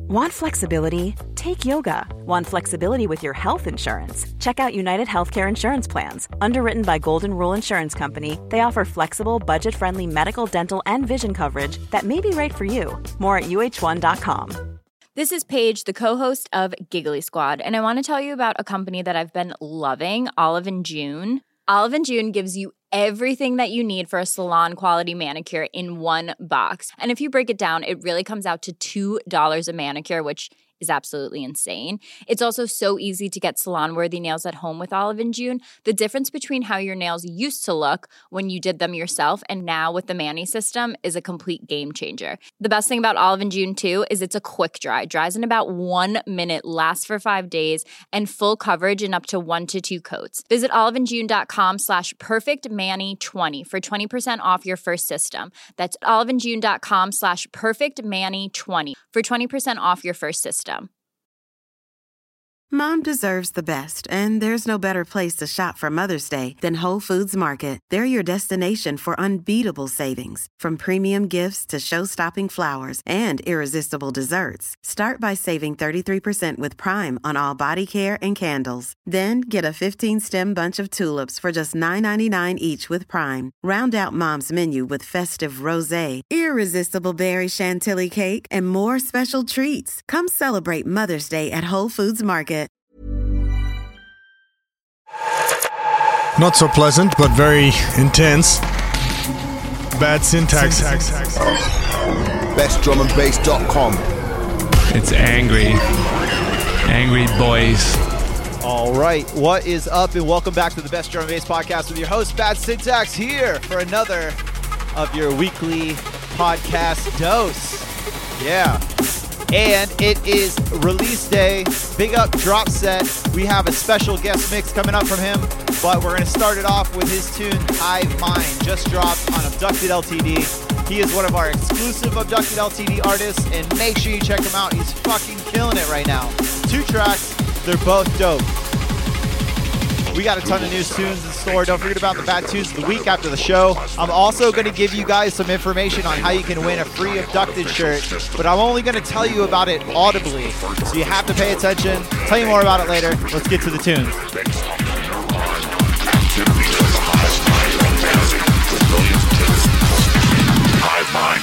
Want flexibility? Take yoga. Want flexibility with your health insurance? Check out United Healthcare Insurance Plans. Underwritten by Golden Rule Insurance Company, they offer flexible, budget-friendly medical, dental, and vision coverage that may be right for you. More at uh1.com. This is Paige, the co-host of Giggly Squad, and I want to tell you about a company that I've been loving, Olive & June. Olive & June gives you everything that you need for a salon-quality manicure in one box. And if you break it down, it really comes out to $2 a manicure, which is absolutely insane. It's also so easy to get salon-worthy nails at home with Olive & June. The difference between how your nails used to look when you did them yourself and now with the Mani system is a complete game changer. The best thing about Olive & June, too, is it's a quick dry. Dries in about 1 minute, lasts for 5 days, and full coverage in up to 1 to 2 coats. Visit oliveandjune.com/perfectmani20 for 20% off your first system. That's oliveandjune.com/perfectmani20 for 20% off your first system. Mom deserves the best, and there's no better place to shop for Mother's Day than Whole Foods Market. They're your destination for unbeatable savings, from premium gifts to show-stopping flowers and irresistible desserts. Start by saving 33% with Prime on all body care and candles. Then get a 15-stem bunch of tulips for just $9.99 each with Prime. Round out Mom's menu with festive rosé, irresistible berry chantilly cake, and more special treats. Come celebrate Mother's Day at Whole Foods Market. Not so pleasant, but very intense. Bad syntax. BestDrumAndBass.com. It's angry boys. All right, what is up, and welcome back to the Best Drum and Bass Podcast with your host, Bad Syntax, here for another of your weekly podcast dose. Yeah. And it is release day. Big up Drop Set. We have a special guest mix coming up from him, but we're going to start it off with his tune, Hive Mind, just dropped on Abducted LTD. He is one of our exclusive Abducted LTD artists, and make sure you check him out. He's fucking killing it right now. 2 tracks, they're both dope. We got a ton of new tunes in store. Don't forget about the Bad Tunes of the week after the show. I'm also going to give you guys some information on how you can win a free Abducted shirt, but I'm only going to tell you about it audibly, so you have to pay attention. Tell you more about it later. Let's get to the tunes. Hive Mind.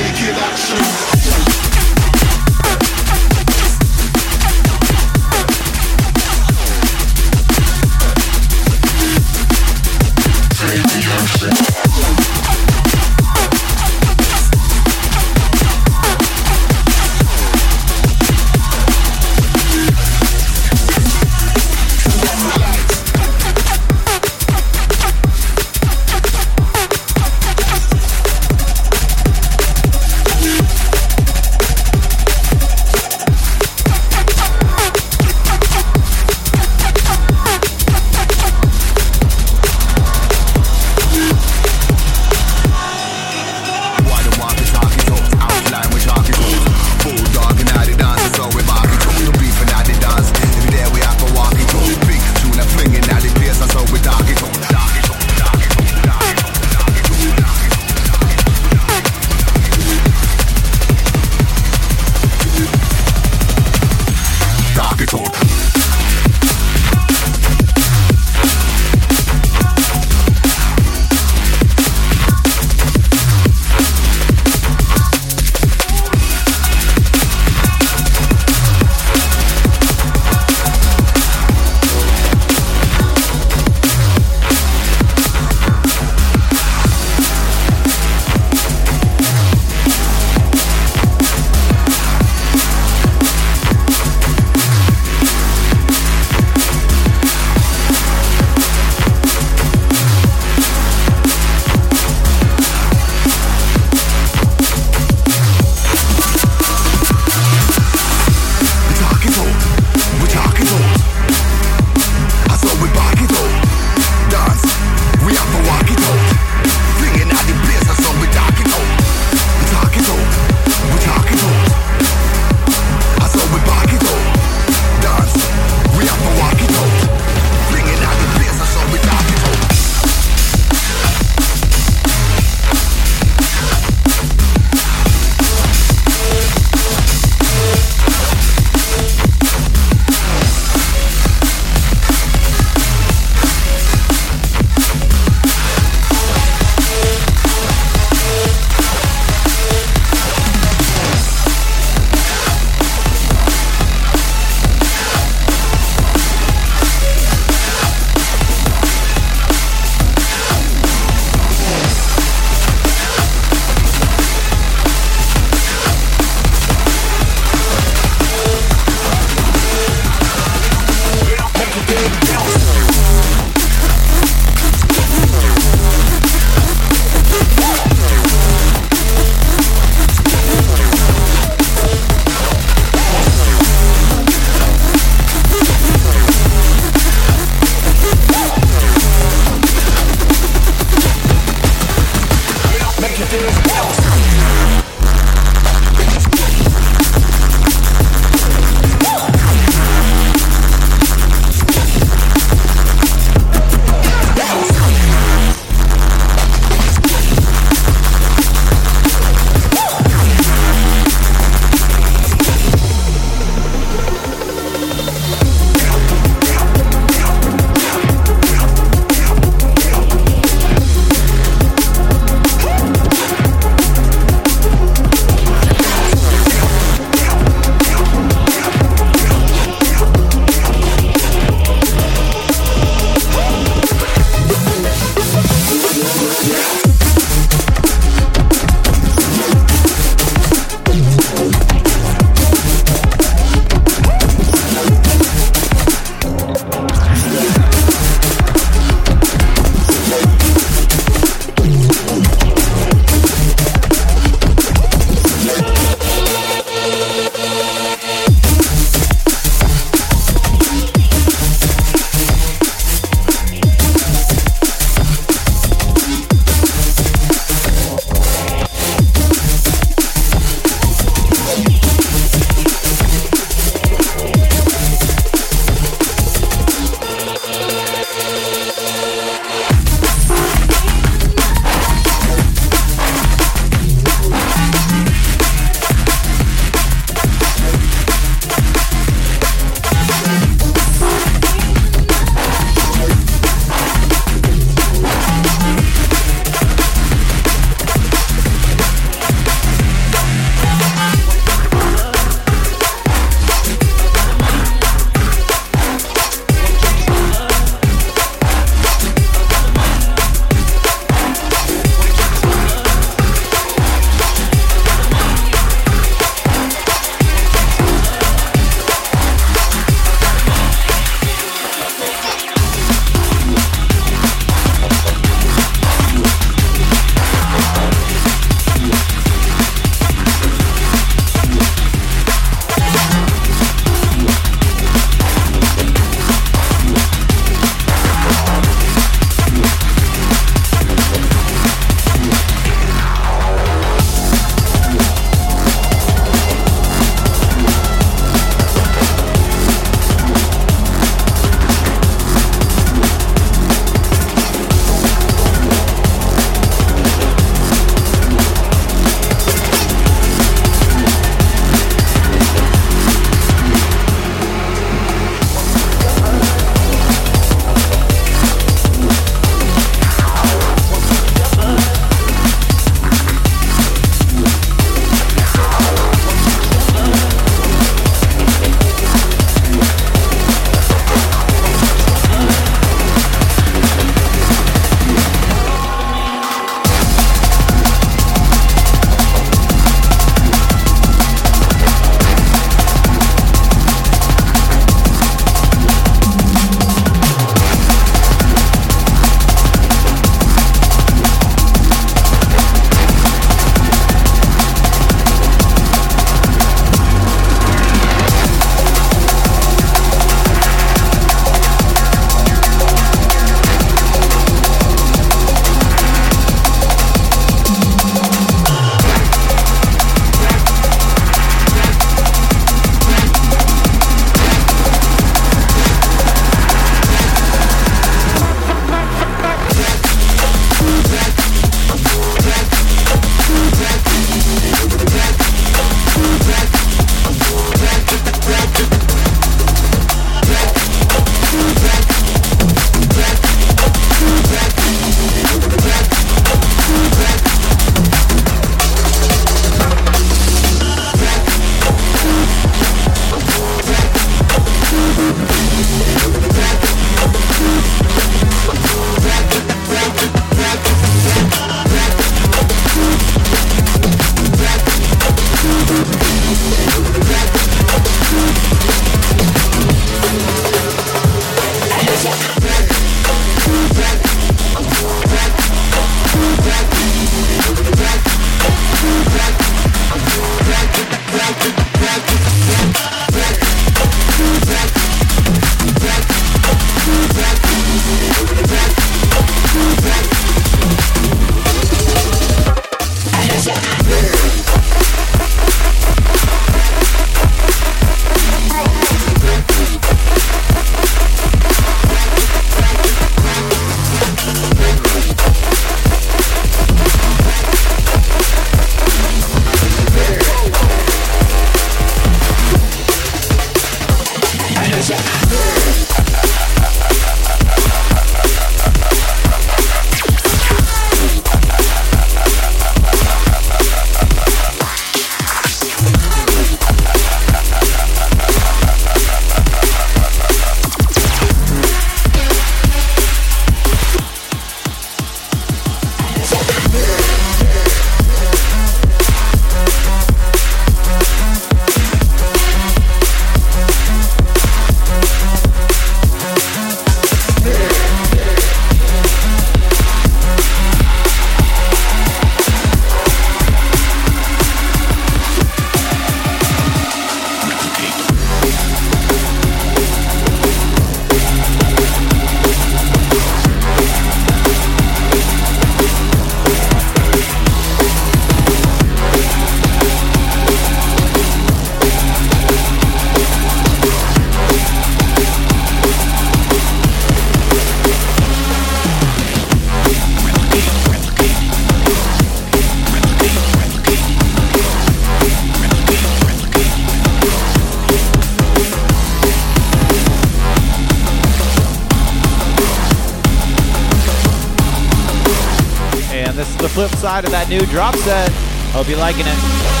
flip side of that new drop set. Hope you're liking it.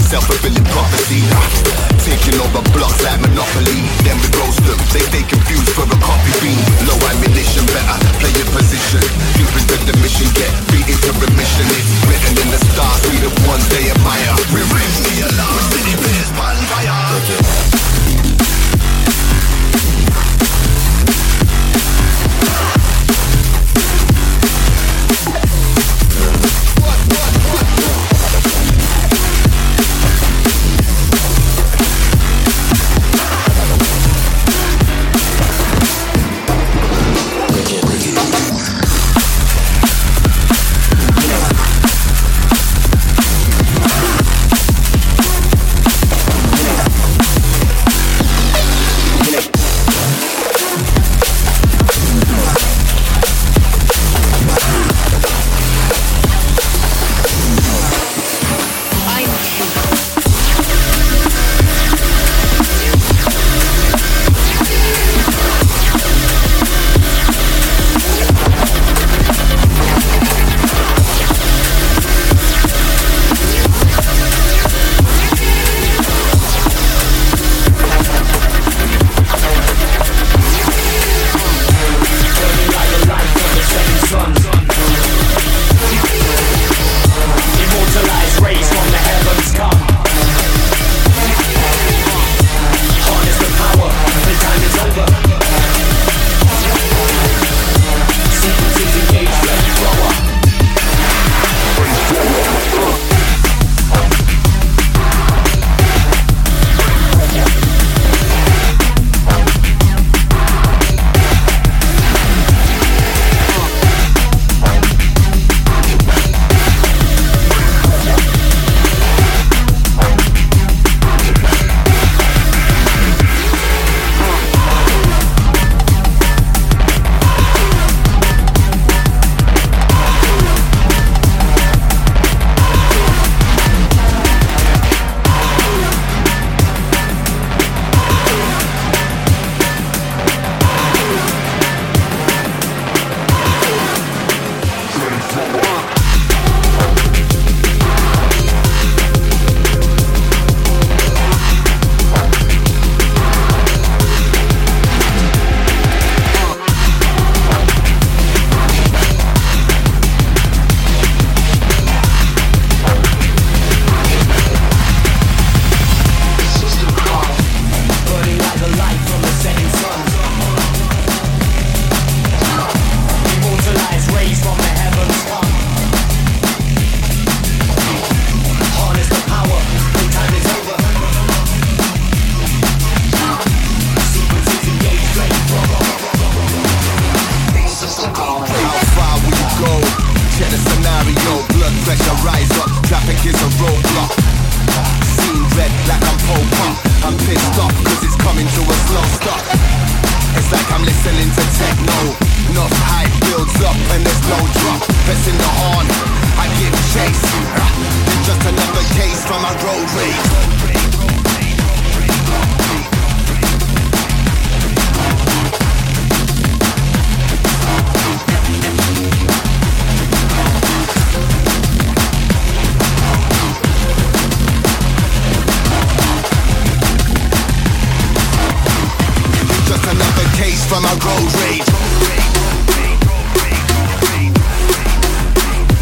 self-fulfilling prophecy. Taking over blocks like Monopoly. Then we roast them, they stay confused for a coffee bean. Low ammunition, better play your position. Deep into the mission, get beat into remission. It's written in the stars, we the ones they admire. We ring the alarm, city players on fire. from a road rage.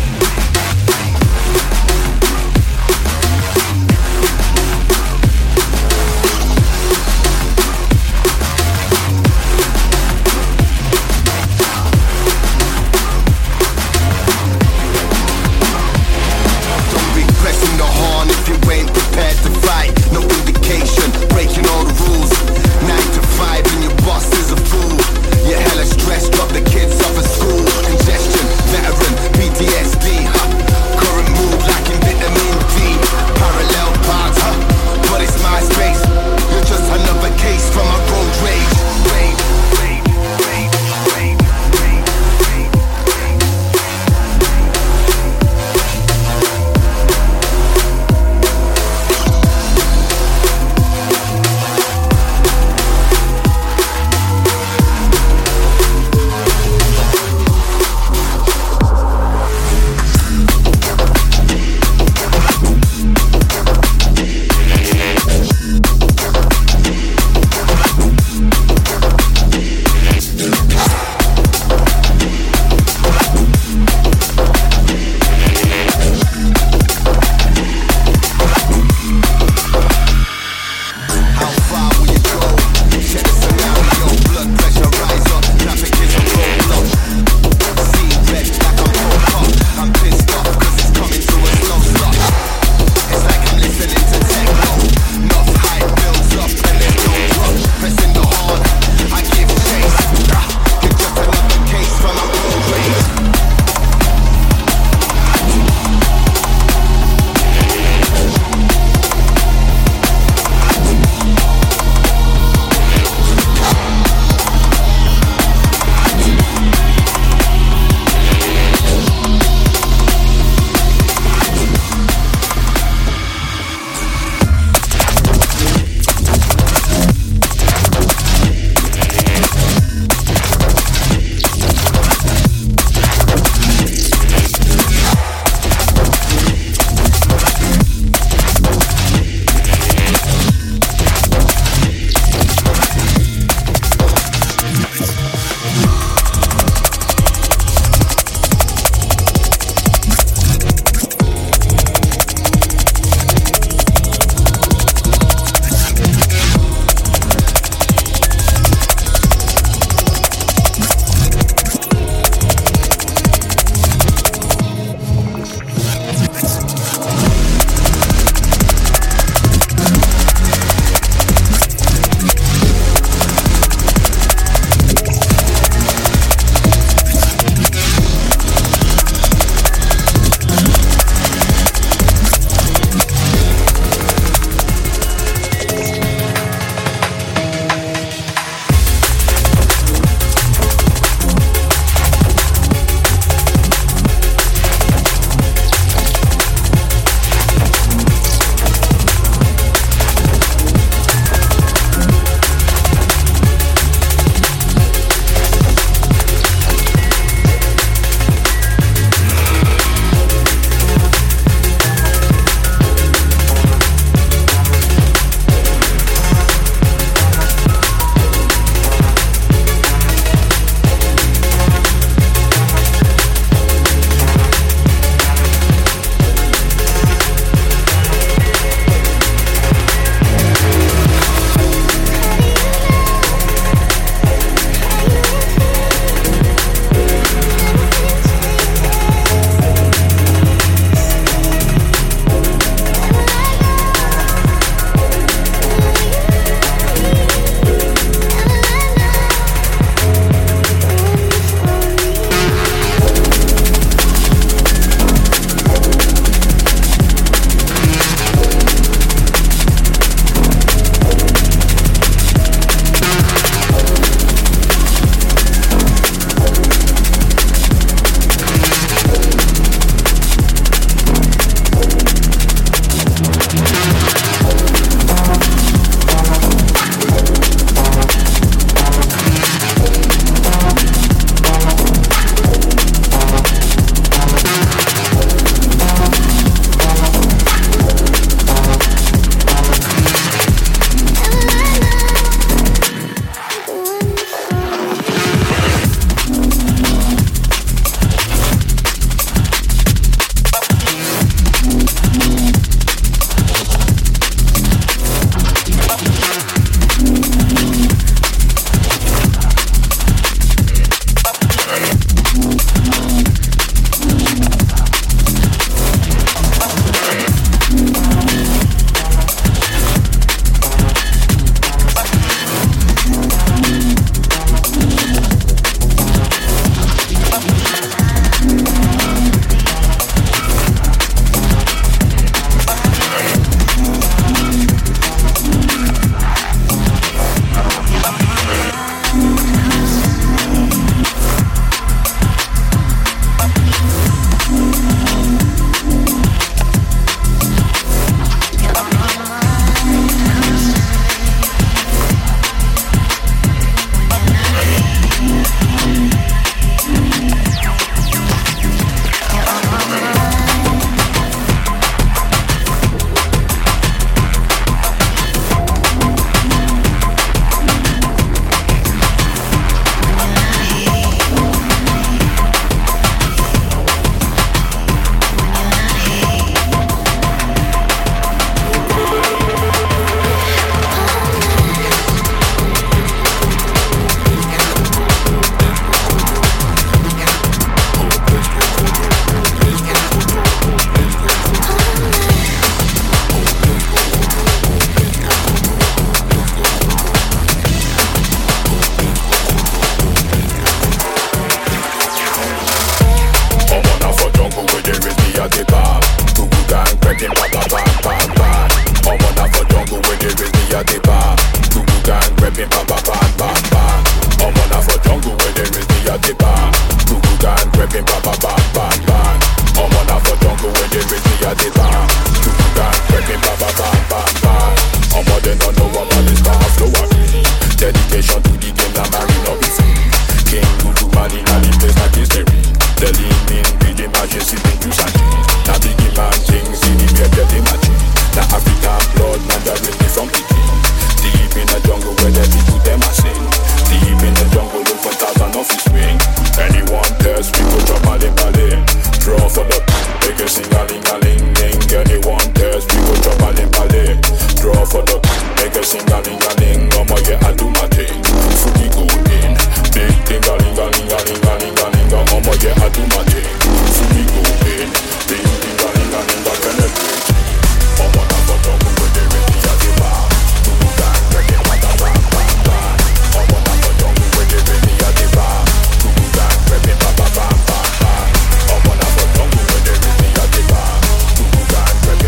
at the bar. Tuga, prepping, ba ba ba ba ba. Omo they don't know about this bar flow a free. Dedication to the game, that marry no be free. King Gudu Mali, Nali plays like history. The lean in with the magic sipping to Sachi. Now biggie man things in the beer that they match. The African blood, man that raised me from Pikin. Deep in the jungle where the people them are sing. Deep in the jungle, look 1,000 off his wing. Anyone test, we go drop a limb. Draw for the make a sing-a-ling-a-ling-ling. Anyone test, we go drop a limb. Draw for the make a sing-a-ling-a-ling. Oh my yeah, I do my thing. Fully go in. Big ding-a-ling-a-ling-a-ling-a-ling-a-ling. Oh my yeah, I do my thing. Fully go in. Big ding-a-ling-a-ling-a penetrate. Oh my God, but don't go there with the other bar. Do that, break it, what the bang, bang, bang. Oh my God, but don't go there with the other bar. Do that, break it, ba ba bang, bang, bang. Oh my God, but don't go there with the other bar. Do that, break it.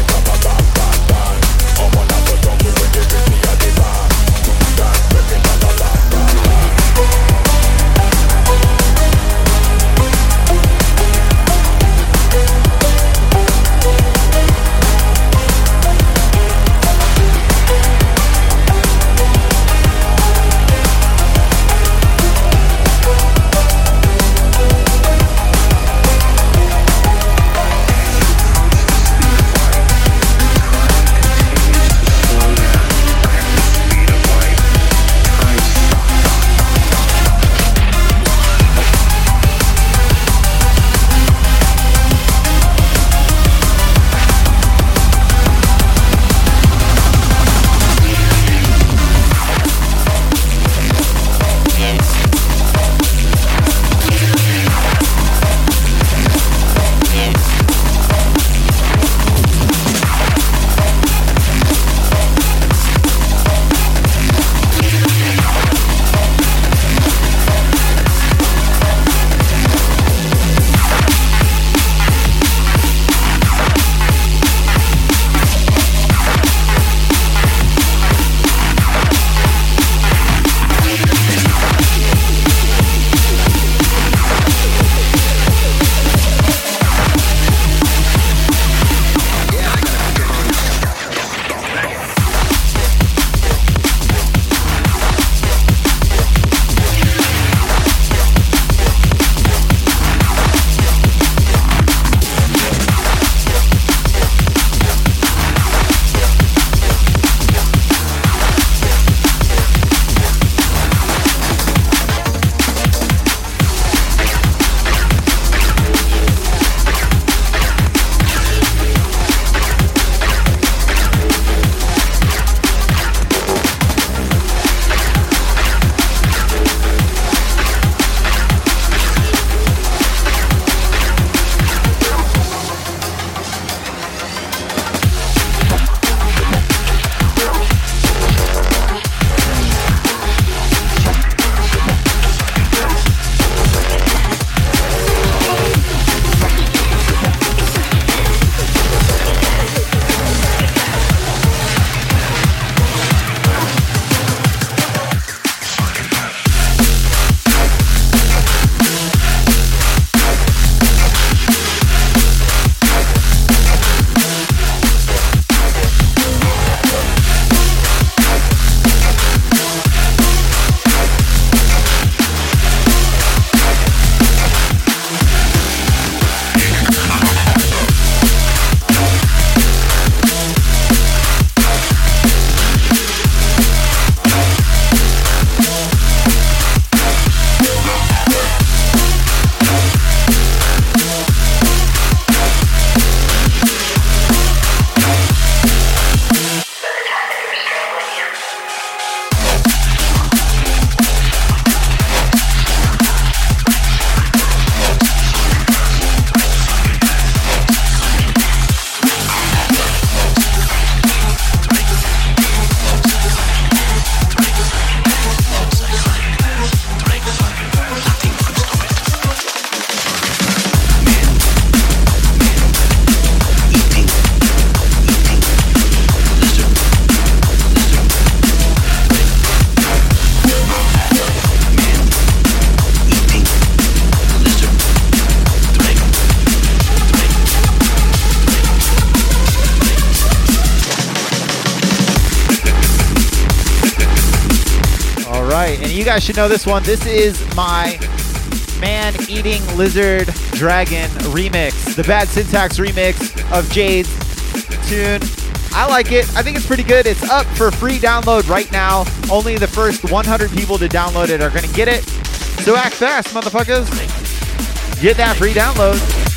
you guys should know this one. This is my Man-Eating Lizard Dragon remix, the Bad Syntax remix of Jade's tune. I like it. I think it's pretty good. It's up for free download right now. Only the first 100 people to download it are going to get it. So act fast, motherfuckers. Get that free download.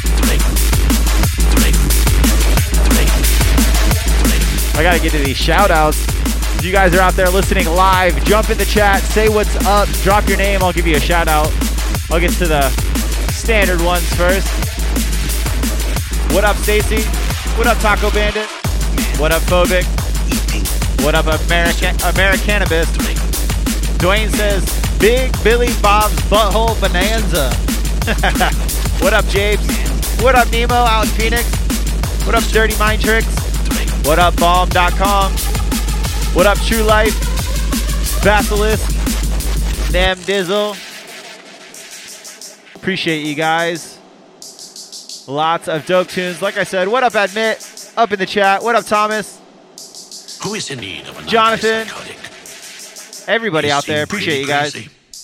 I got to get to these shout-outs. If you guys are out there listening live, jump in the chat, say what's up, drop your name, I'll give you a shout out. I'll get to the standard ones first. What up, Stacy? What up, Taco Bandit? What up, Phobic? What up, Americanibus? Dwayne says, Big Billy Bob's Butthole Bonanza. What up, Japes? What up, Nemo out in Phoenix? What up, Dirty Mind Tricks? What up, Bomb.com? What up, True Life? Basilisk? Nam Dizzle? Appreciate you guys. Lots of dope tunes. Like I said, what up, Admit? Up in the chat. What up, Thomas? Who is in need of a Jonathan? Everybody out there. Appreciate you guys.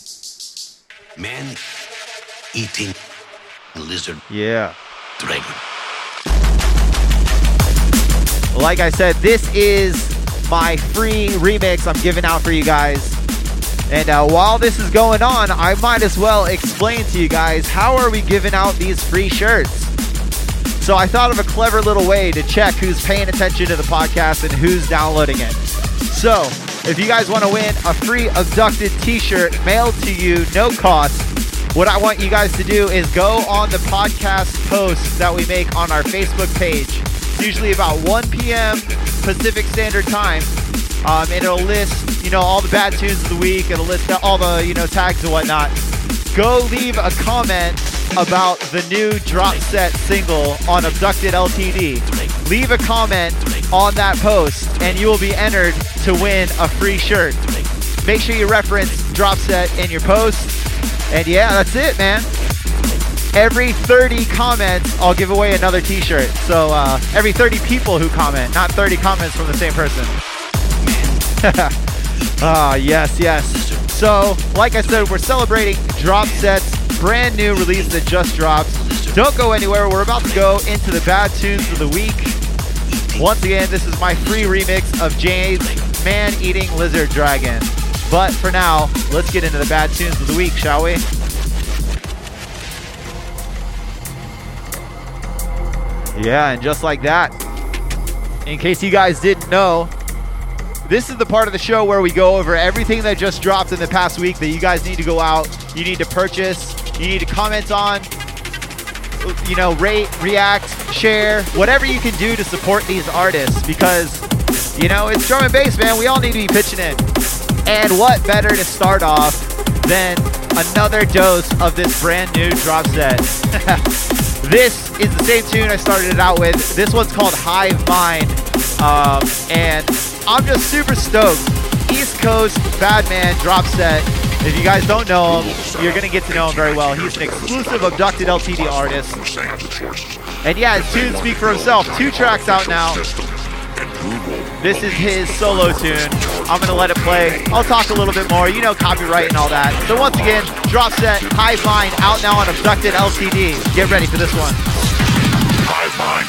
Man-eating lizard. Yeah. Dragon. Like I said, this is my free remix I'm giving out for you guys. And while this is going on, I might as well explain to you guys, how are we giving out these free shirts? So I thought of a clever little way to check who's paying attention to the podcast and who's downloading it. So if you guys want to win a free Abducted t-shirt mailed to you, no cost, what I want you guys to do is go on the podcast posts that we make on our Facebook page. It's usually about 1 p.m. Pacific Standard Time. And it'll list, all the bad tunes of the week. It'll list all the, tags and whatnot. Go leave a comment about the new Drop Set single on Abducted LTD. Leave a comment on that post, and you will be entered to win a free shirt. Make sure you reference Drop Set in your post. And yeah, that's it, man. Every 30 comments, I'll give away another t-shirt. So every 30 people who comment, not 30 comments from the same person. Yes. So, like I said, we're celebrating Drop Set's brand new release that just dropped. Don't go anywhere. We're about to go into the bad tunes of the week. Once again, this is my free remix of Jade's Man-Eating Lizard Dragon. But for now, let's get into the bad tunes of the week, shall we? Yeah, and just like that, in case you guys didn't know, this is the part of the show where we go over everything that just dropped in the past week that you guys need to go out, you need to purchase, you need to comment on, rate, react, share, whatever you can do to support these artists, because, it's drum and bass, man. We all need to be pitching in. And what better to start off than another dose of this brand new Drop Set. This is the same tune I started it out with. This one's called Hive Mind. And I'm just super stoked. East Coast bad man Drop Set. If you guys don't know him, you're going to get to know him very well. He's an exclusive Abducted LTD artist. And yeah, his tunes speak for himself. 2 tracks out now. This is his solo tune. I'm going to let it play. I'll talk a little bit more. Copyright and all that. So once again, Drop Set, Hive Mind, out now on Abducted LTD. Get ready for this one. Hive Mind.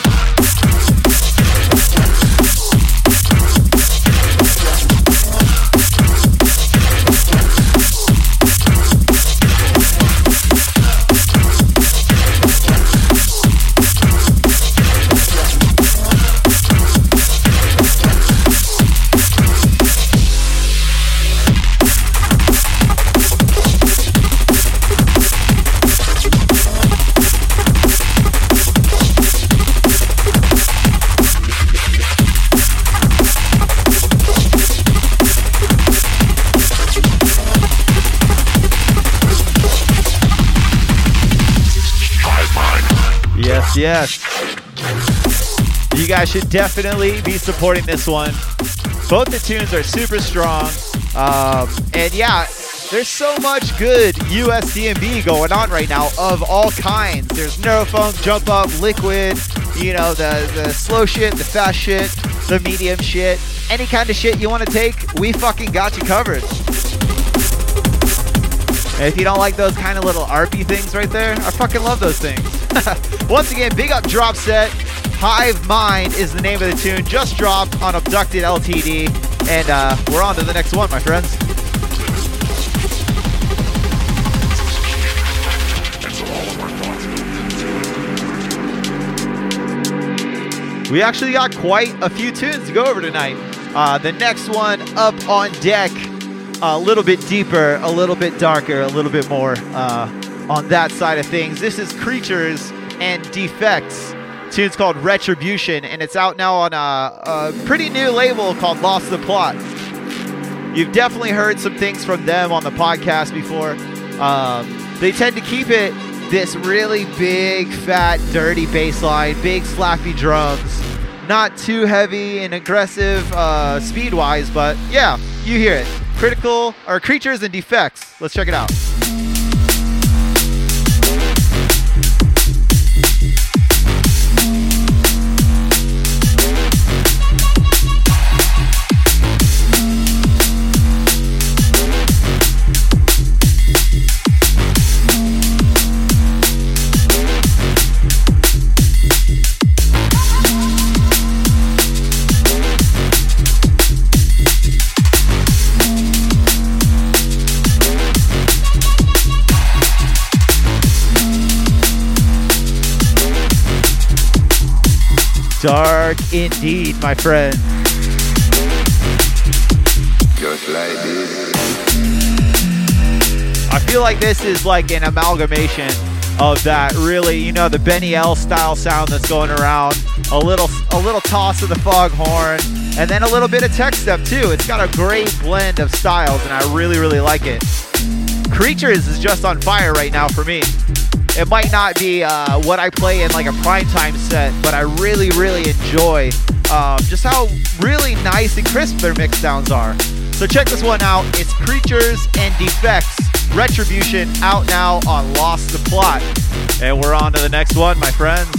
Yes. You guys should definitely be supporting this one. Both the tunes are super strong. And yeah, there's so much good USDMB going on right now of all kinds. There's Neurofunk, Jump Up, Liquid, the slow shit, the fast shit, the medium shit. Any kind of shit you want to take, we fucking got you covered. And if you don't like those kind of little ARPy things right there, I fucking love those things. Once again, big up Drop Set. Hive Mind is the name of the tune. Just dropped on Abducted LTD. And we're on to the next one, my friends. We actually got quite a few tunes to go over tonight. The next one up on deck, a little bit deeper, a little bit darker, a little bit more on that side of things. This is Creatures and Defects. Tune's called Retribution, and it's out now on a pretty new label called Lost the Plot. You've definitely heard some things from them on the podcast before. They tend to keep it this really big, fat, dirty bass line, big, slappy drums. Not too heavy and aggressive speed-wise, but yeah, you hear it. Creatures and Defects. Let's check it out. Dark indeed, my friend. Just like this. I feel like this is like an amalgamation of that really, the Benny L style sound that's going around. A little toss of the foghorn, and then a little bit of tech step too. It's got a great blend of styles, and I really, really like it. Creatures is just on fire right now for me. It might not be what I play in like a primetime set, but I really, really enjoy just how really nice and crisp their mix sounds are. So check this one out. It's Creatures and Defects, Retribution, out now on Lost the Plot. And we're on to the next one, my friends.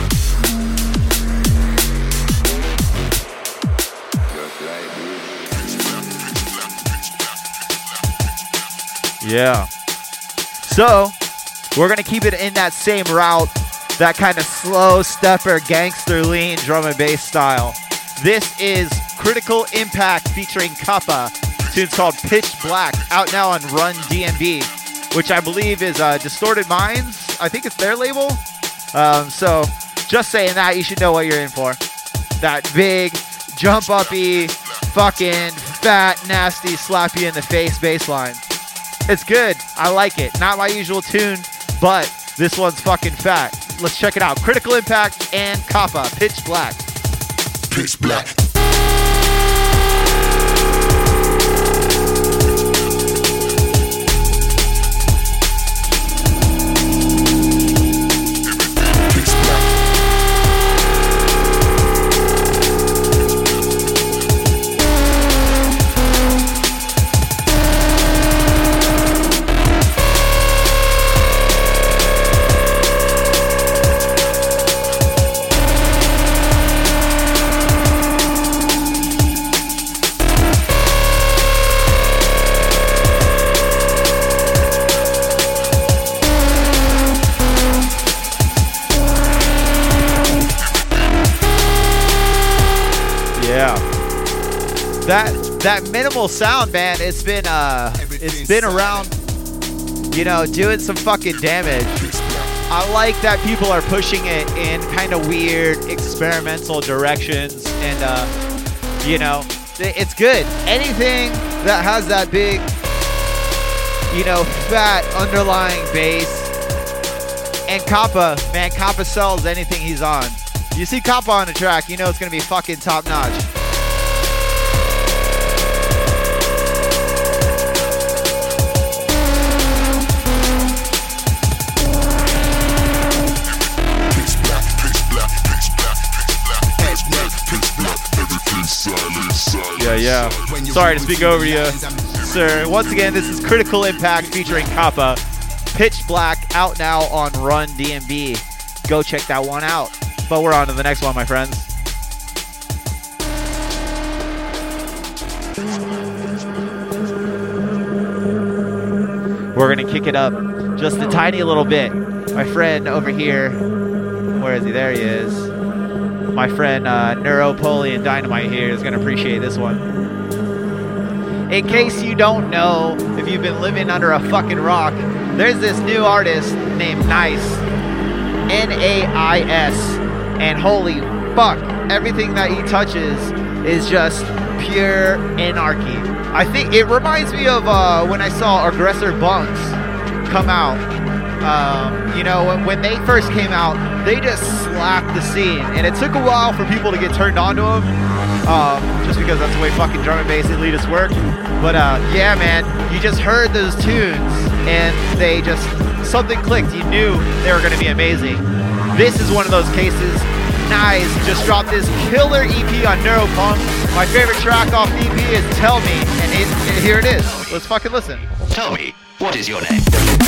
Yeah. So we're going to keep it in that same route, that kind of slow stepper, gangster lean drum and bass style. This is Critical Impact featuring Kappa. The tune's called Pitch Black, out now on Run DMB, which I believe is Distorted Minds. I think it's their label. So just saying that, you should know what you're in for. That big, jump-uppy, fucking fat, nasty, slappy in the face bass line. It's good. I like it. Not my usual tune, but this one's fucking fat. Let's check it out. Critical Impact and Kappa, Pitch Black. Pitch Black. That minimal sound, man, it's been around, doing some fucking damage. I like that people are pushing it in kind of weird experimental directions, and it's good. Anything that has that big, fat underlying bass. And Kappa, man, Kappa sells anything he's on. You see Kappa on the track, you know it's gonna be fucking top notch. Yeah. Sorry to speak over you, sir. Once again, this is Critical Impact featuring Kappa. Pitch Black, out now on Run DMB. Go check that one out. But we're on to the next one, my friends. we're going to kick it up just a tiny little bit. My friend over here, where is he? There he is. My friend Neuropolian Dynamite here is going to appreciate this one. In case you don't know, if you've been living under a fucking rock, there's this new artist named Nice, N-A-I-S, and holy fuck, everything that he touches is just pure anarchy. I think it reminds me of when I saw Aggressor Bunks come out. You know, when they first came out, they just slapped the scene, and it took a while for people to get turned on to them, just because that's the way fucking drum and bass elitists work. But yeah, man, you just heard those tunes, and they just, something clicked. You knew they were going to be amazing. This is one of those cases. Nice just dropped this killer EP on Neuropunk. My favorite track off the EP is Tell Me, and here it is. Let's fucking listen. Tell me, what is your name?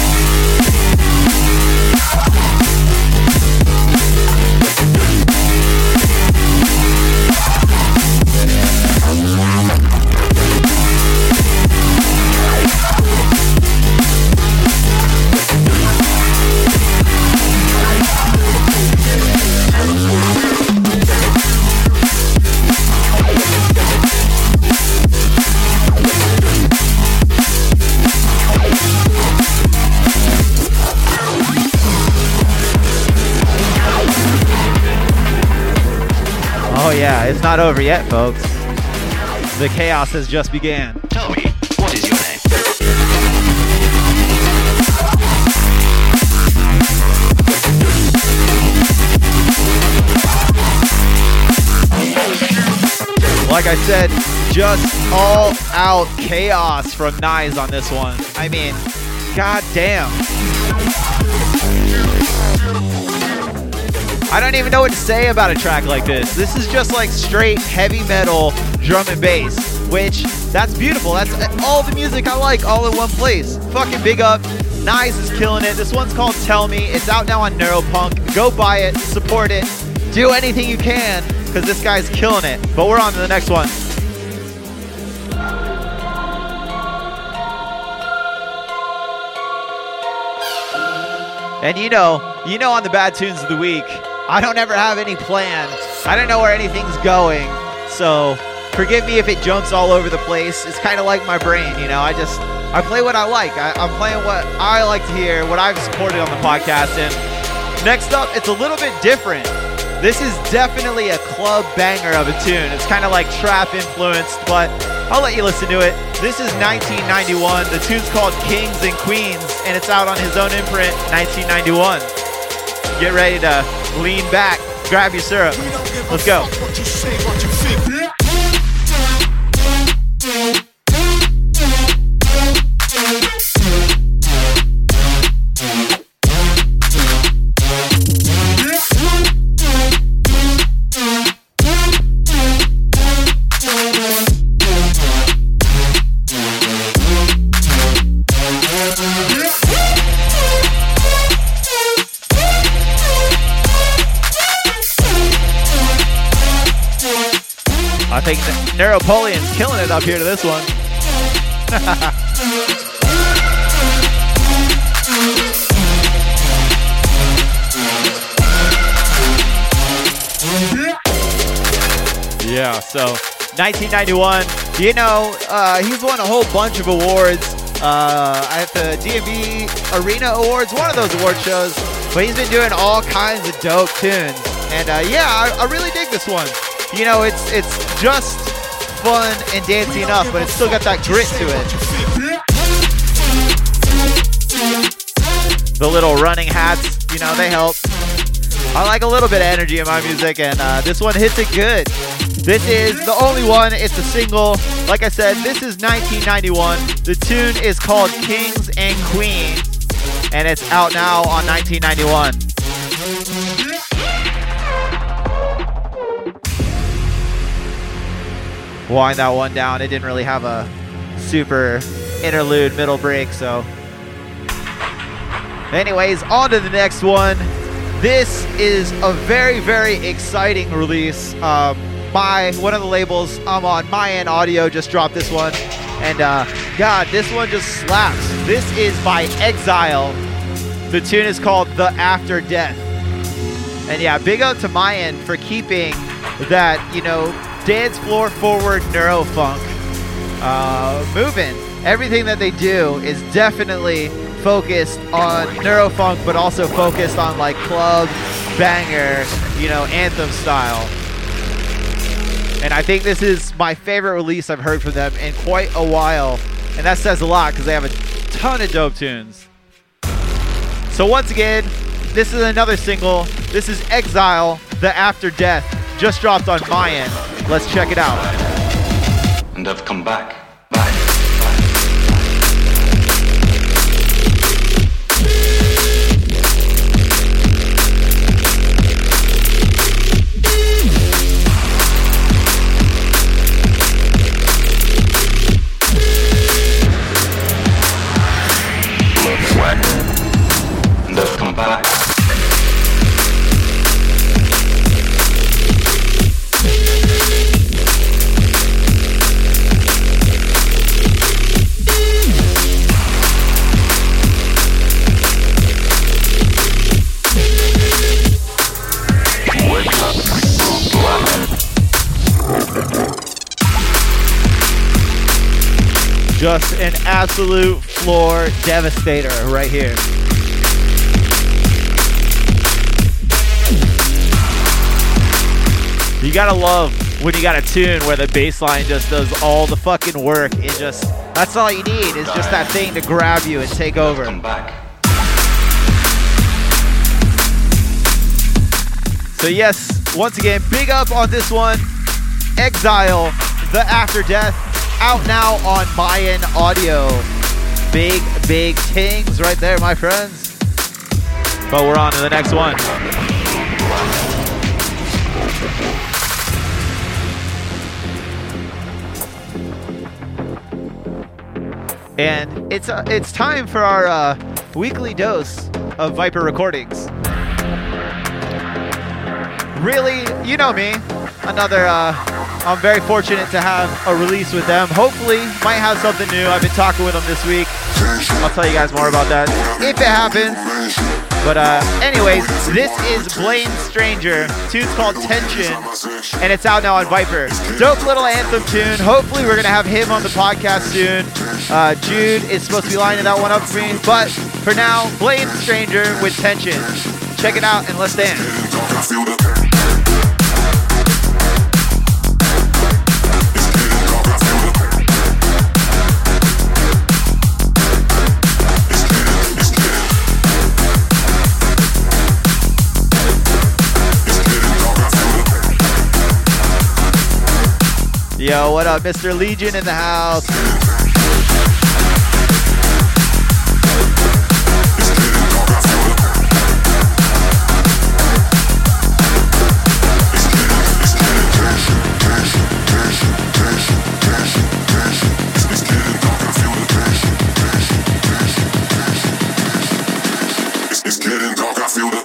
Oh yeah, it's not over yet, folks. The chaos has just began. Tell me, what is your name? Like I said, just all out chaos from Nyes on this one. I mean, goddamn. I don't even know what to say about a track like this. This is just like straight heavy metal drum and bass, which, that's beautiful. That's all the music I like all in one place. Fucking big up. Nyes is killing it. This one's called Tell Me. It's out now on Neuropunk. Go buy it, support it, do anything you can, because this guy's killing it. But we're on to the next one. And you know on the Bad Tunes of the Week, I don't ever have any plans. I don't know where anything's going. So forgive me if it jumps all over the place. It's kind of like my brain, you know. I play what I like. I'm playing what I like to hear, what I've supported on the podcast. And next up, it's a little bit different. This is definitely a club banger of a tune. It's kind of like trap influenced, but I'll let you listen to it. This is 1991. The tune's called Kings and Queens, and it's out on his own imprint, 1991. Get ready to lean back, grab your syrup. Let's go. I think Neuropolian's killing it up here to this one. Yeah, so 1991. You know, he's won a whole bunch of awards at the DMV Arena Awards, one of those award shows. But he's been doing all kinds of dope tunes. And yeah, I really dig this one. You know, it's just fun and dancey enough, but it's still got that grit to it. The little running hats, you know, they help. I like a little bit of energy in my music, and this one hits it good. This is the only one. It's a single. Like I said, this is 1991. The tune is called Kings and Queens, and it's out now on 1991. Wind that one down. It didn't really have a super interlude middle break, so anyways, on to the next one. This is a very, very exciting release. One of the labels I'm on, My End Audio, just dropped this one, and God, this one just slaps. This is by Exile. The tune is called The After Death. And yeah, big up to Mayan for keeping that, dance floor forward neurofunk moving. Everything that they do is definitely focused on neurofunk, but also focused on like club banger, anthem style. And I think this is my favorite release I've heard from them in quite a while. And that says a lot because they have a ton of dope tunes. So once again, this is another single. This is Exile, The After Death, just dropped on Mayan. Let's check it out. And I've come back. And I've come back. Just an absolute floor devastator right here. You gotta love when you got a tune where the bass line just does all the fucking work. That's all you need is just that thing to grab you and take over. Come back. So yes, once again, big up on this one. Exile, The After Death, out now on Mayan Audio. Big things right there, my friends. But we're on to the next one. And it's time for our weekly dose of Viper recordings. Really, you know me. I'm very fortunate to have a release with them. Hopefully, might have something new. I've been talking with them this week. I'll tell you guys more about that if it happens. But anyways, this is Blaine Stranger. Tune's called Tension, and it's out now on Viper. Dope little anthem tune. Hopefully, we're gonna have him on the podcast soon. Jude is supposed to be lining that one up for me. But for now, Blaine Stranger with Tension. Check it out and let's dance. Yo, what up, Mr. Legion in the house? It's getting dark, I feel the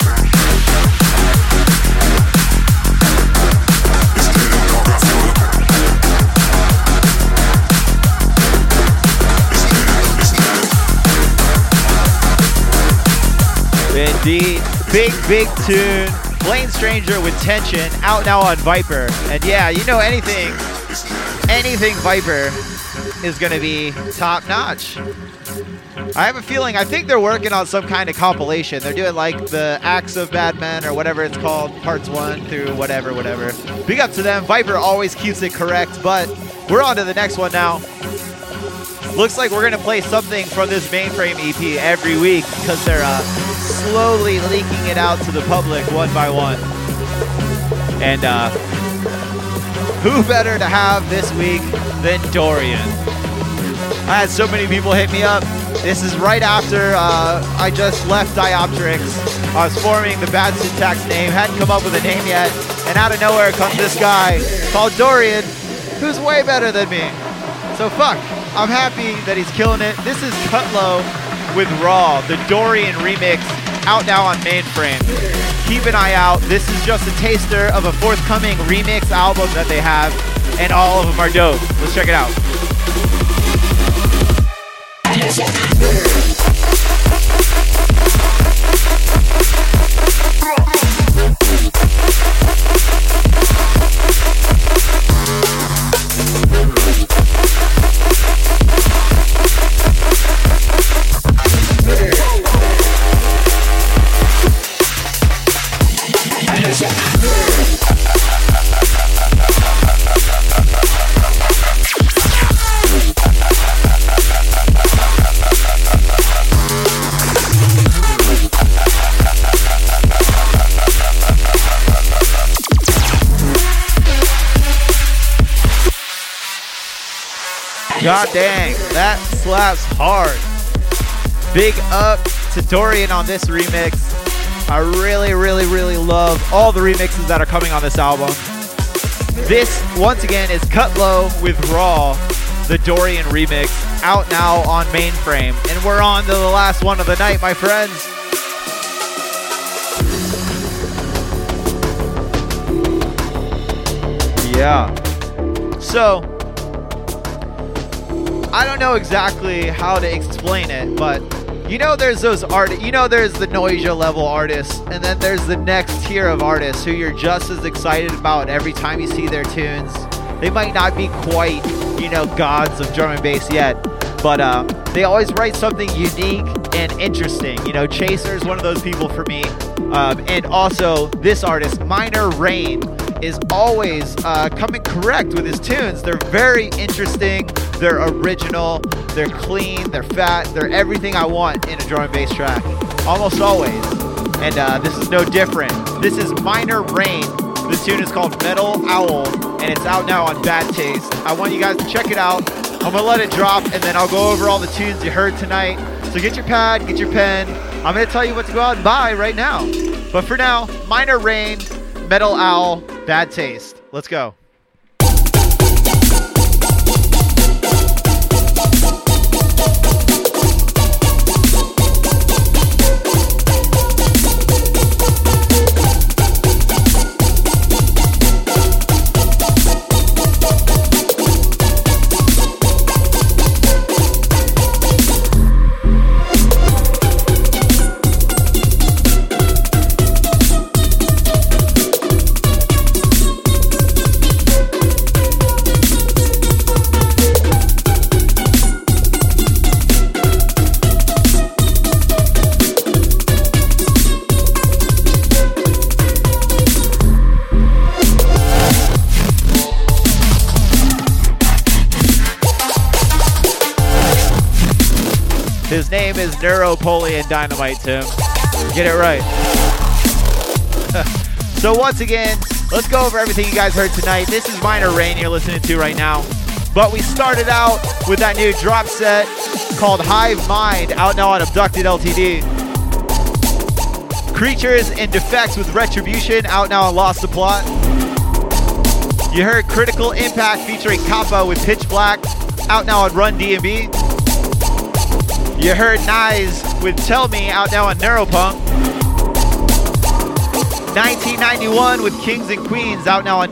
Indeed. Big tune. Blaine Stranger with Tension, out now on Viper. And yeah, anything Viper is going to be top notch. I have a feeling, I think they're working on some kind of compilation. They're doing like the Acts of Bad Men or whatever it's called, parts 1 through whatever. Big up to them. Viper always keeps it correct, but we're on to the next one now. Looks like we're going to play something from this Mainframe EP every week because they're slowly leaking it out to the public one by one. And who better to have this week than Dorian? I had so many people hit me up. This is right after I just left Dioptrix. I was forming the Bad Syntax name, hadn't come up with a name yet, and out of nowhere comes this guy called Dorian, who's way better than me. So fuck, I'm happy that he's killing it. This is Cutlow with Raw, the Dorian remix, out now on Mainframe. Keep an eye out. This is just a taster of a forthcoming remix album that they have, and all of them are dope. Let's check it out. God dang, that slaps hard. Big up to Dorian on this remix. I really love all the remixes that are coming on this album. This, once again, is Cutlow with Raw, the Dorian remix, out now on Mainframe. And we're on to the last one of the night, my friends. Yeah. So, I don't know exactly how to explain it, but you know there's those artists, you know there's the Noisia level artists, and then there's the next tier of artists who you're just as excited about every time you see their tunes. They might not be quite, you know, gods of drum and bass yet, but they always write something unique and interesting. You know, Chaser's one of those people for me. And also this artist, Minor Rain, is always coming correct with his tunes. They're very interesting. They're original, they're clean, they're fat, they're everything I want in a drum and bass track, almost always. And this is no different. This is Minor Rain. The tune is called Metal Owl, and it's out now on Bad Taste. I want you guys to check it out. I'm gonna let it drop, and then I'll go over all the tunes you heard tonight. So get your pad, get your pen. I'm gonna tell you what to go out and buy right now. But for now, Minor Rain, Metal Owl, Bad Taste. Let's go. His name is Neuropolian Dynamite, Tim. Get it right. So once again, let's go over everything you guys heard tonight. This is Minor Rain you're listening to right now. But we started out with that new drop set called Hive Mind, out now on Abducted LTD. Creatures and Defects with Retribution, out now on Lost the Plot. You heard Critical Impact featuring Kappa with Pitch Black, out now on Run DMB. You heard Nyes with Tell Me, out now on Neuropunk. 1991 with Kings and Queens, out now on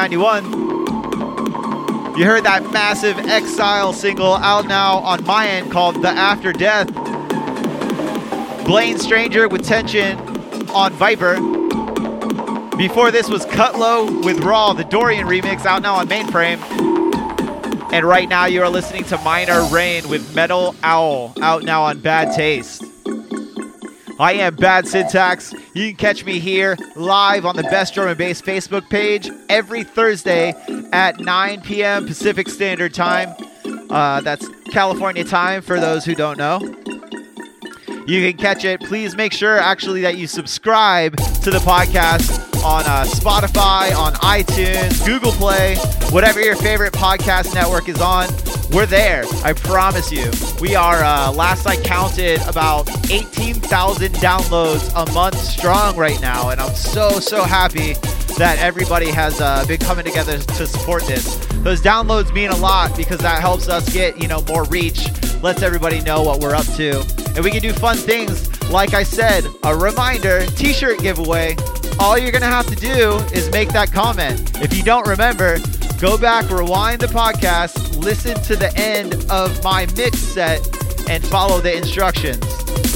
1991. You heard that massive Exile single, out now on my end, called The After Death. Blaine Stranger with Tension on Viper. Before this was Cutlow with Raw, the Dorian remix, out now on Mainframe. And right now you are listening to Minor Rain with Metal Owl, out now on Bad Taste. I am Bad Syntax. You can catch me here live on the Best Drum and Bass Facebook page every Thursday at 9 p.m. Pacific Standard Time. That's California time for those who don't know. You can catch it. Please make sure actually that you subscribe to the podcast on Spotify, on iTunes, Google Play, whatever your favorite podcast network is on. We're there. I promise you. We are, last I counted, about 18,000 downloads a month strong right now. And I'm so happy that everybody has been coming together to support this. Those downloads mean a lot because that helps us get, more reach, lets everybody know what we're up to. And we can do fun things. Like I said, a reminder, t-shirt giveaway. All you're going to have to do is make that comment. If you don't remember, go back, rewind the podcast, listen to the end of my mix set, and follow the instructions.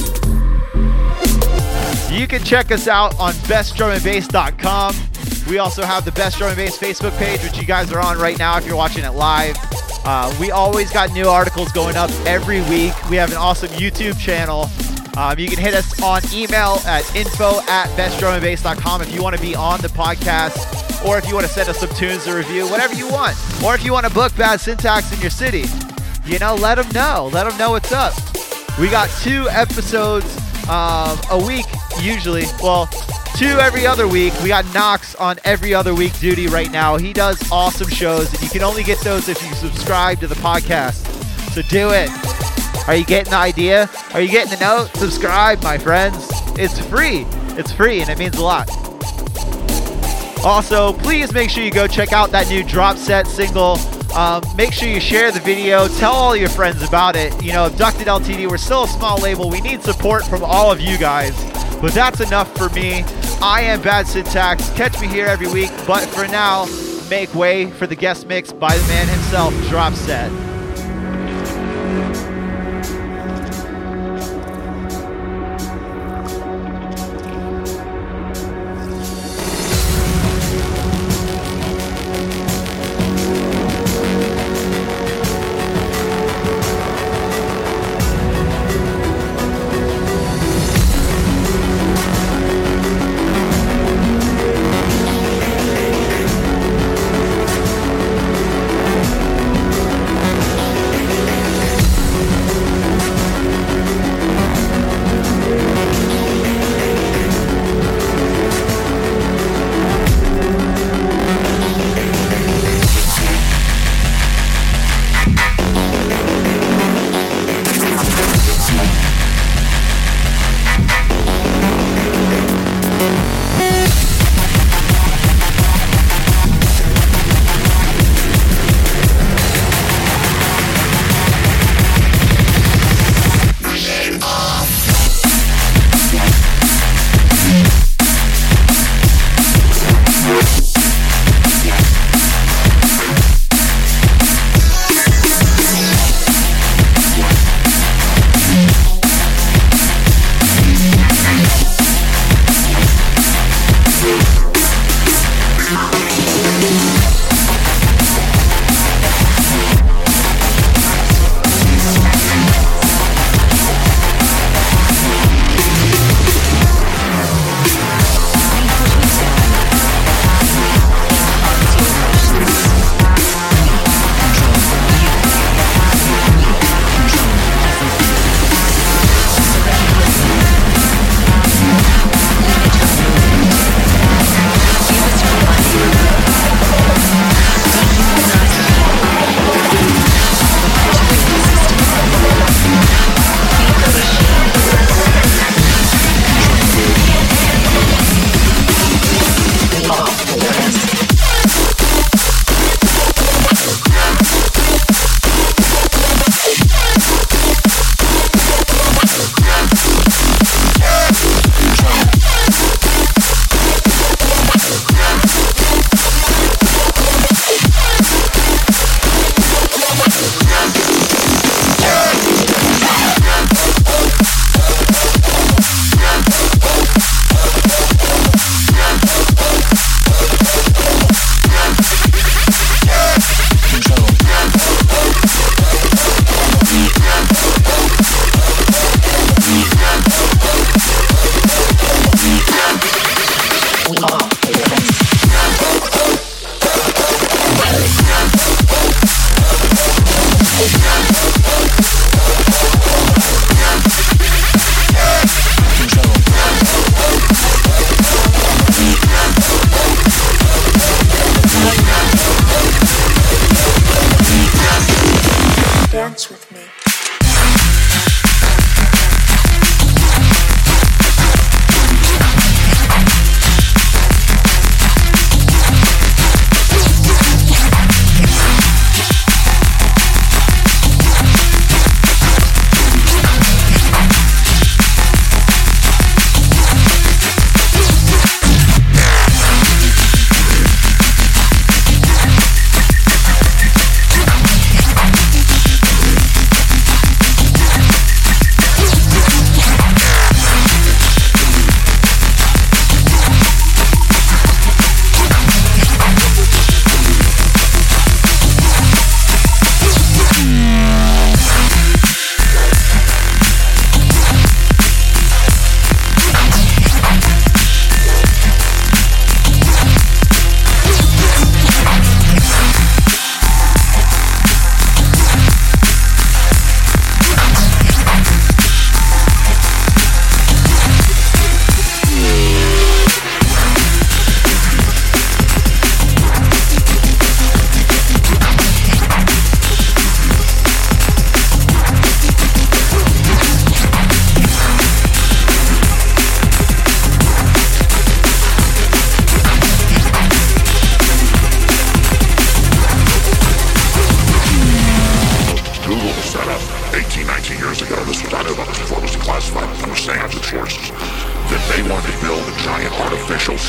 You can check us out on bestdrumandbass.com. We also have the Best Drum and Bass Facebook page, which you guys are on right now if you're watching it live. We always got new articles going up every week. We have an awesome YouTube channel. You can hit us on email at info@bestdrumandbass.com if you want to be on the podcast, or if you want to send us some tunes to review, whatever you want. Or if you want to book Bad Syntax in your city, you know, let them know. Let them know what's up. We got 2 episodes a week, usually. Well, 2 every other week. We got Knox on every other week duty right now. He does awesome shows, and you can only get those if you subscribe to the podcast. So do it. Are you getting the idea? Are you getting the note? Subscribe, my friends. It's free. It's free, and it means a lot. Also, please make sure you go check out that new Drop Set single. Make sure you share the video. Tell all your friends about it. You know, Abducted LTD, we're still a small label. We need support from all of you guys. But that's enough for me. I am Bad Syntax. Catch me here every week. But for now, make way for the guest mix by the man himself, Drop Set.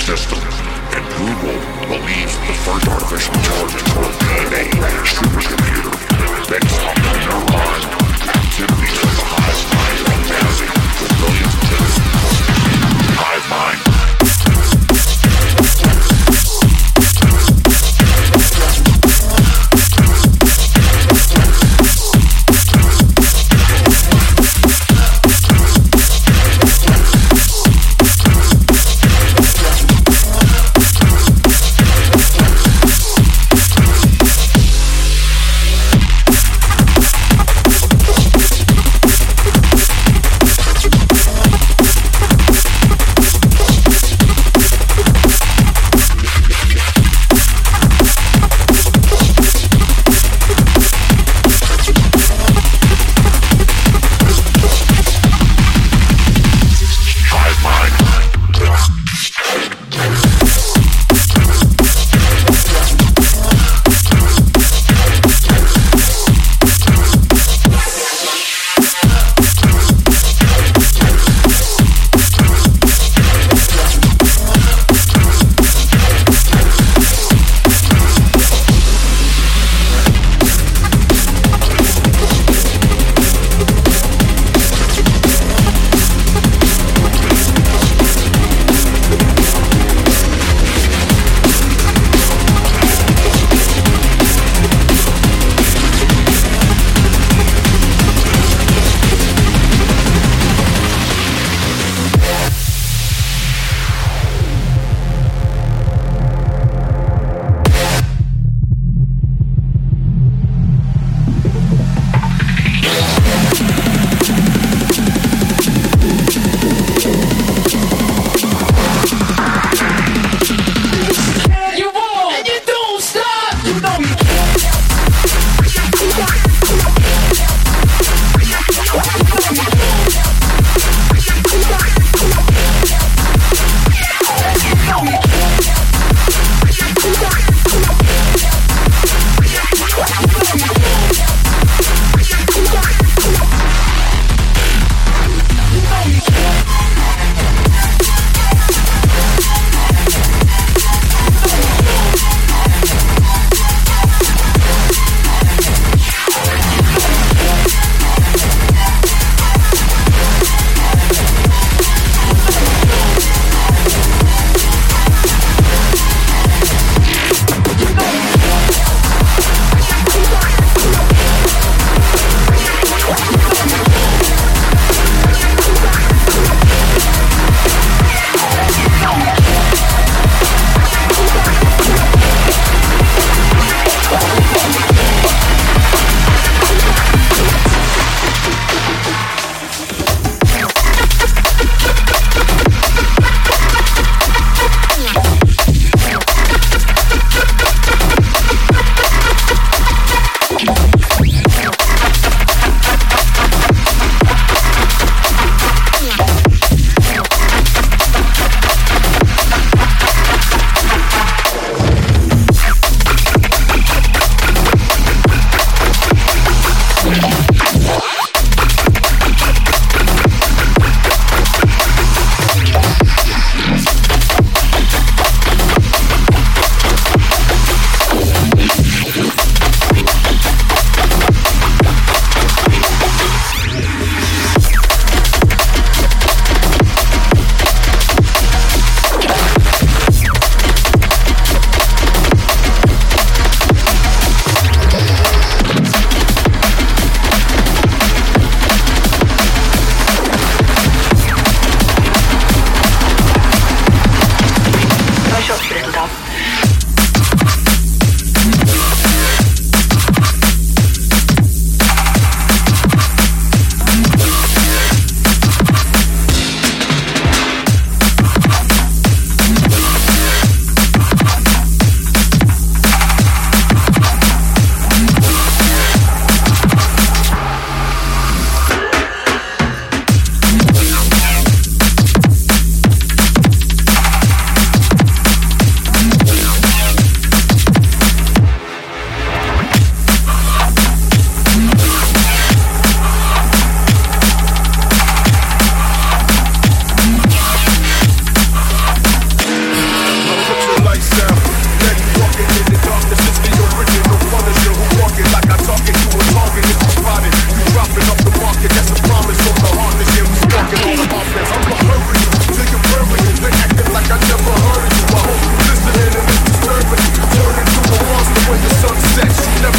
system, and Google believes the first artificial intelligence will be a supercomputer based on the neuron activities of the hive mind and fantasy with billions of tendencies. Hive mind.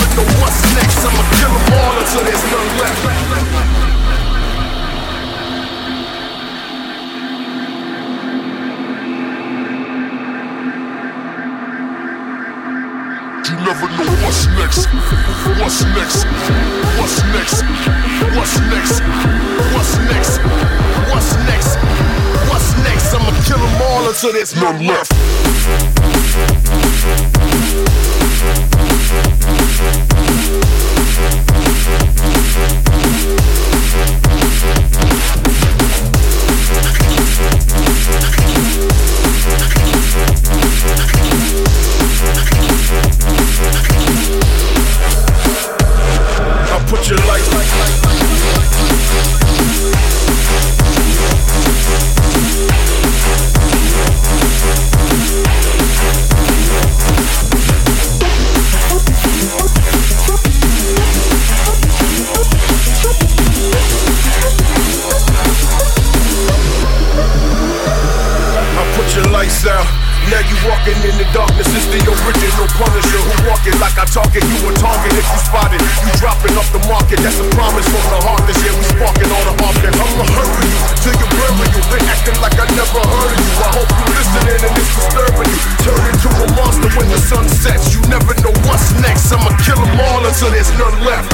know what's next. I'ma kill them all until there's none left. You never know what's next. What's next? What's next? What's next? What's next? What's next? What's next? I'ma kill them all until there's none left. Put your life lights out. Now you walking in the darkness, it's the original Punisher who walking like I talk it. You a target if you spotted. You dropping off the market, that's a promise from the heart. This year we sparking all the heartbeat. I'ma hurry you till you bury you. They acting like I never heard of you. I hope you listening and it's disturbing you. Turn into a monster when the sun sets. You never know what's next. I'ma kill them all until there's none left.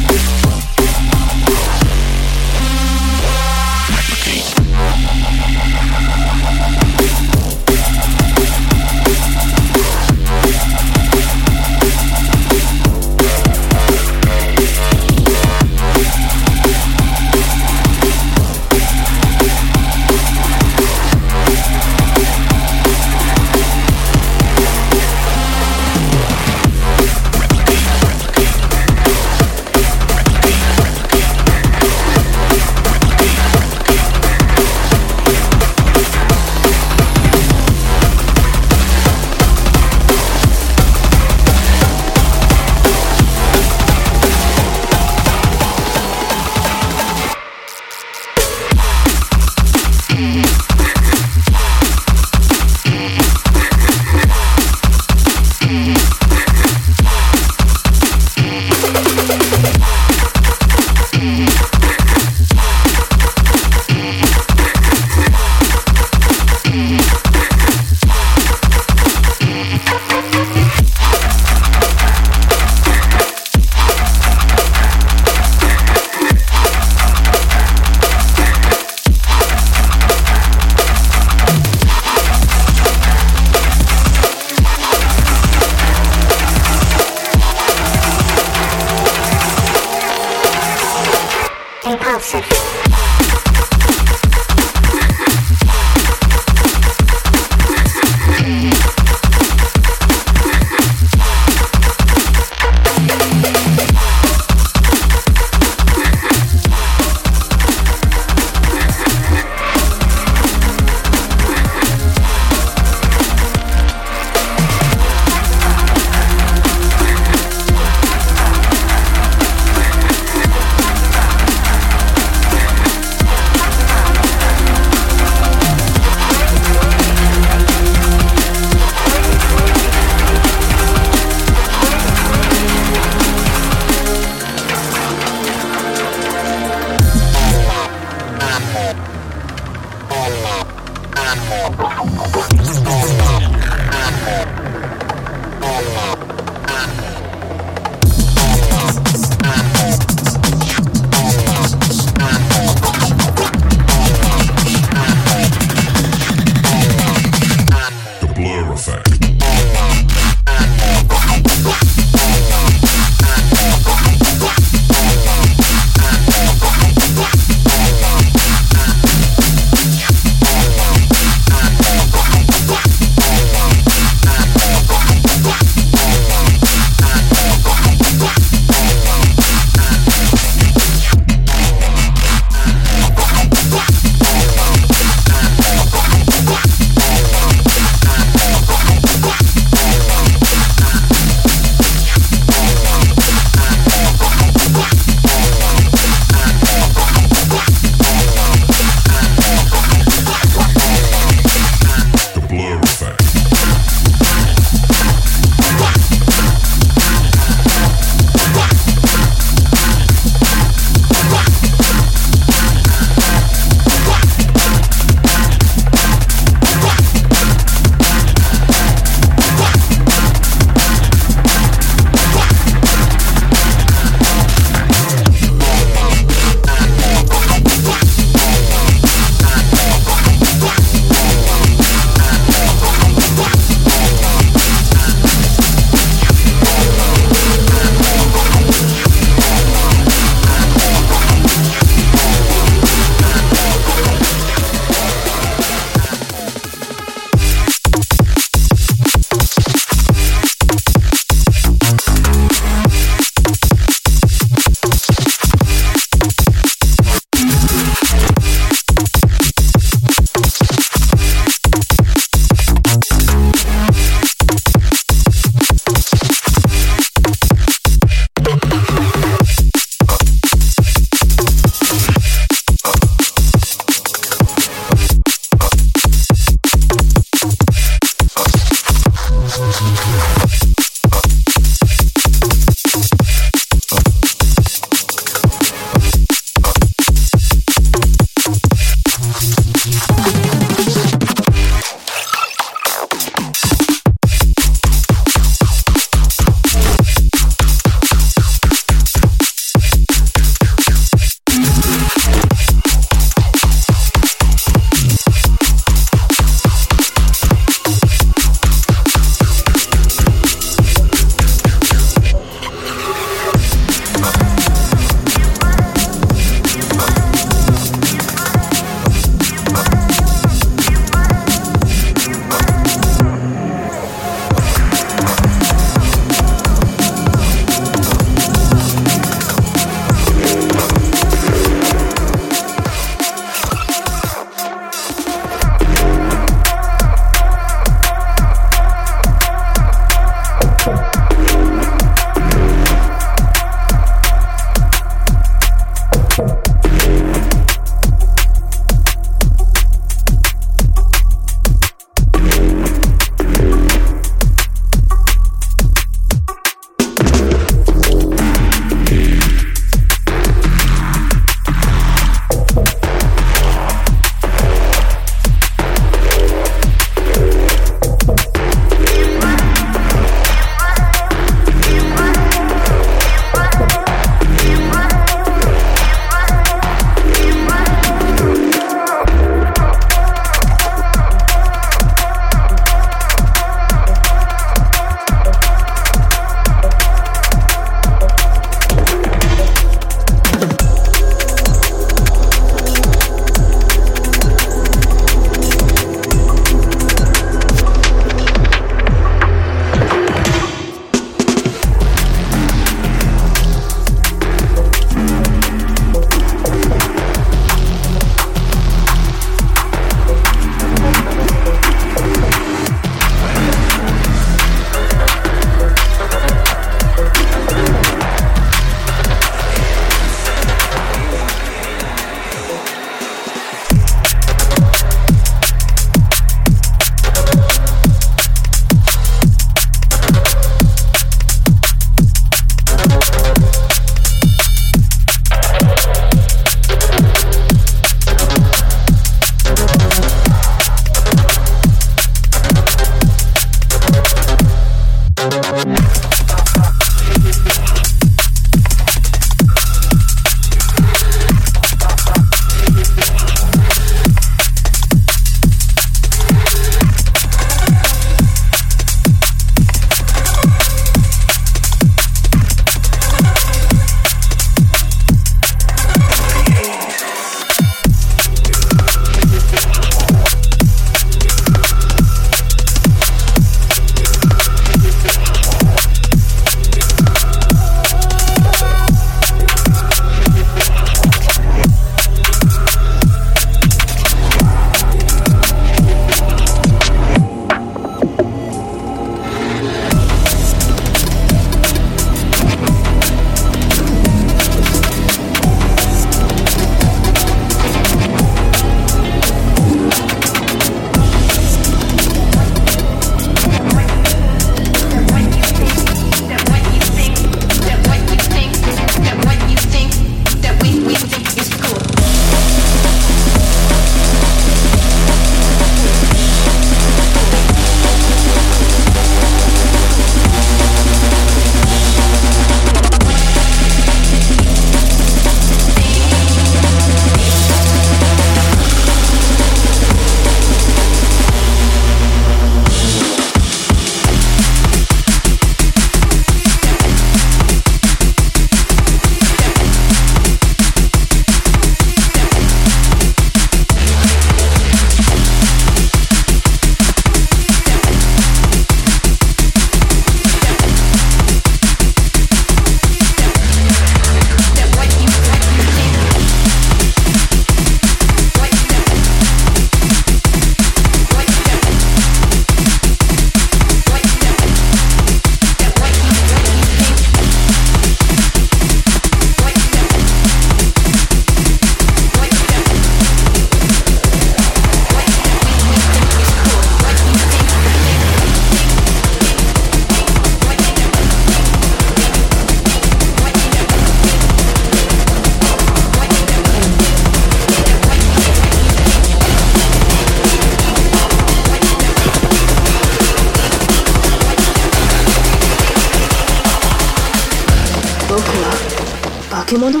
は化け物？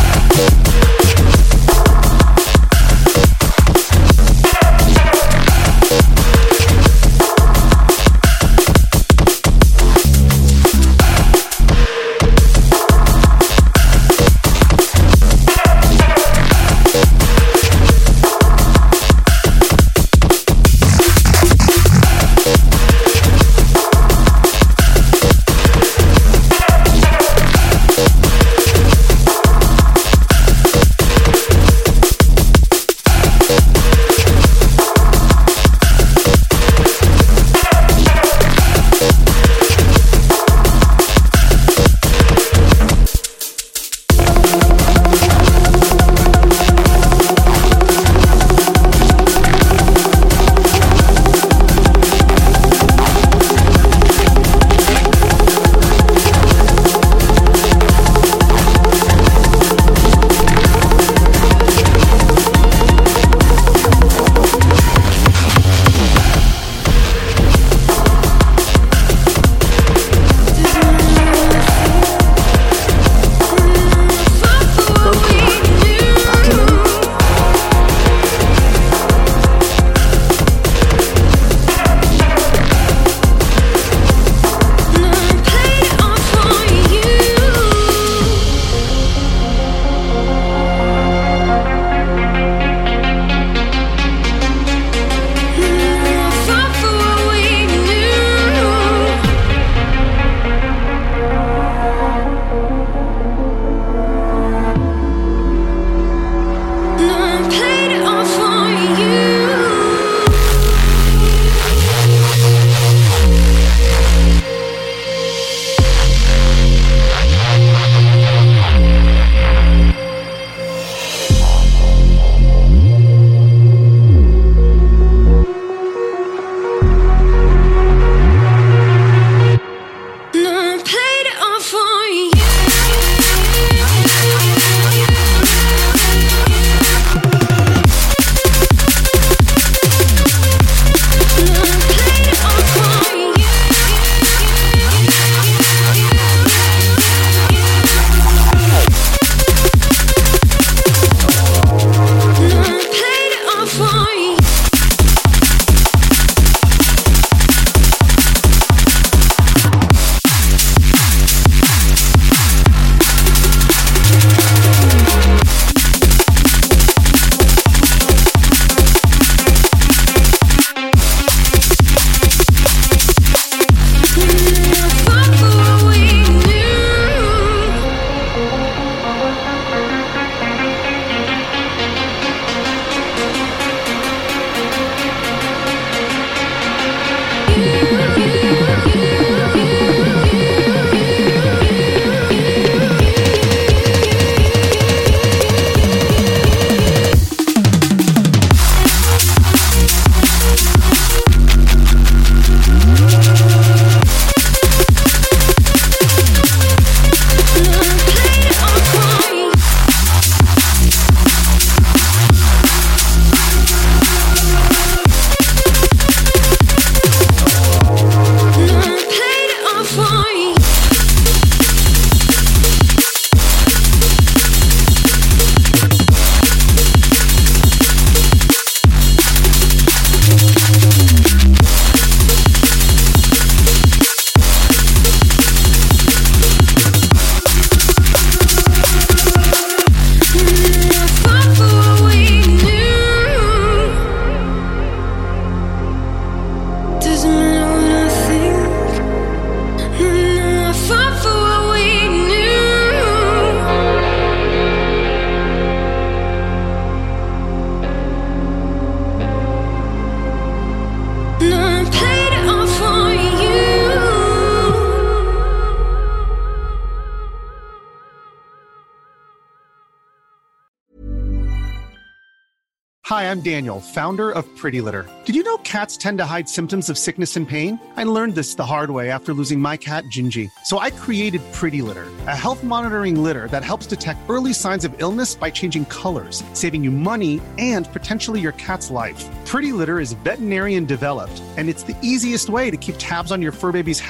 Hi, I'm Daniel, founder of Pretty Litter. Did you know cats tend to hide symptoms of sickness and pain? I learned this the hard way after losing my cat, Gingy. So I created Pretty Litter, a health monitoring litter that helps detect early signs of illness by changing colors, saving you money and potentially your cat's life. Pretty Litter is veterinarian developed, and it's the easiest way to keep tabs on your fur baby's health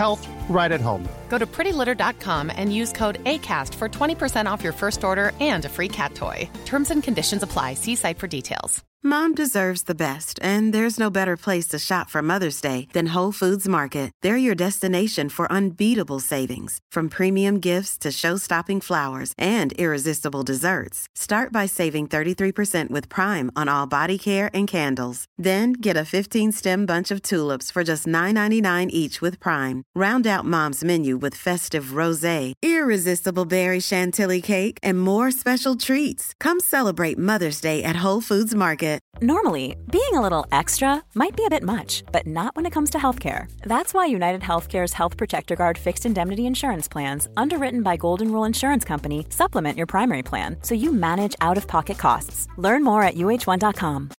right at home. Go to prettylitter.com and use code ACAST for 20% off your first order and a free cat toy. Terms and conditions apply. See site for details. Mom deserves the best, and there's no better place to shop for Mother's Day than Whole Foods Market. They're your destination for unbeatable savings, from premium gifts to show-stopping flowers and irresistible desserts. Start by saving 33% with Prime on all body care and candles. Then get a 15-stem bunch of tulips for just $9.99 each with Prime. Round out Mom's menu with festive rosé, irresistible berry chantilly cake, and more special treats. Come celebrate Mother's Day at Whole Foods Market. Normally, being a little extra might be a bit much, but not when it comes to healthcare. That's why United Healthcare's Health Protector Guard fixed indemnity insurance plans, underwritten by Golden Rule Insurance Company, supplement your primary plan so you manage out-of-pocket costs. Learn more at UH1.com.